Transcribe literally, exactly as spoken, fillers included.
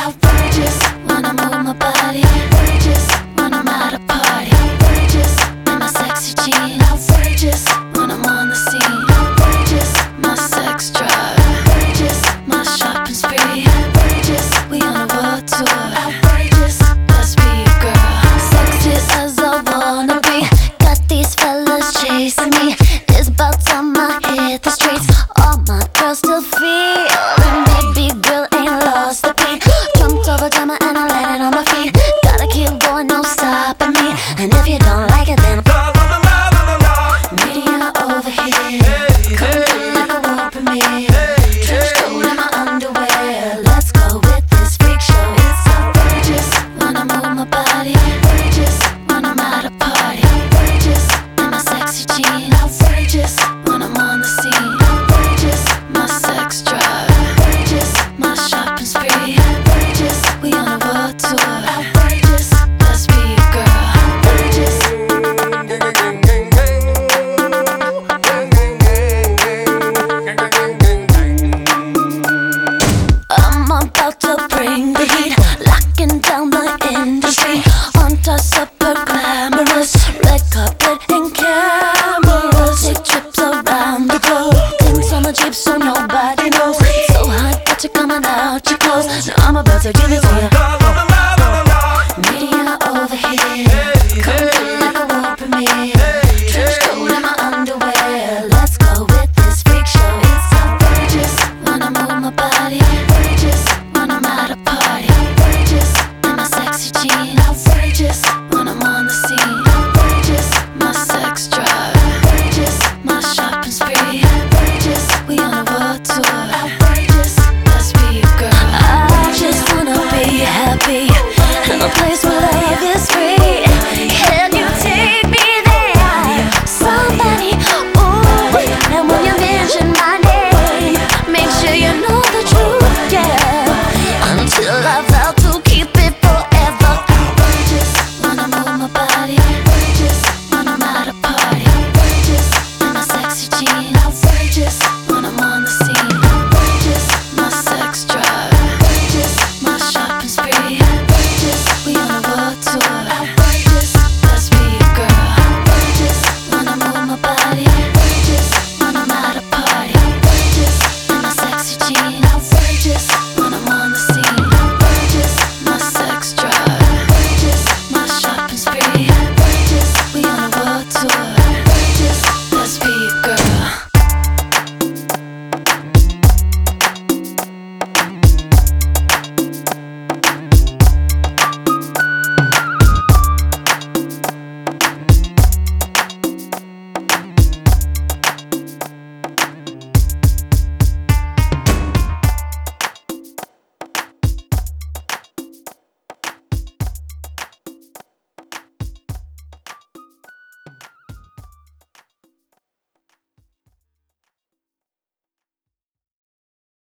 Outrageous when I move my body. Outrageous when I'm at a party. Outrageous in my sexy jeans. Outrageous when I'm on the scene. Outrageous my sex drive. Outrageous my shopping spree. Outrageous we on a world tour. Outrageous let's be a girl. Sexy as I wanna be. Got these fellas chasing me. It's about time I hit the streets. All my girls still feeling me. Big girl ain't lost the beat. Jumped over drama and I landed on my feet. Gotta keep going, no stopping me. And if you don't like it, then media over here. Come in like a rope in me. Trench coat in my underwear. Let's go with this freak show. It's outrageous when I move my body. Outrageous when I'm at a party. Outrageous in my sexy jeans. Outrageous when I'm on the scene. Outrageous my sex drive. Outrageous my shopping spree. Outrageous we on a world tour. Outrageous let's be a girl. Outrageous. I'm about to bring the heat, locking down the industry. On top super glamorous, red carpet and cameras. Take trips around the globe, things on the cheap so nobody knows. It's so hot that you're coming out your clothes. Now I'm about to give it to you. Media over here. Come in like a rope in me.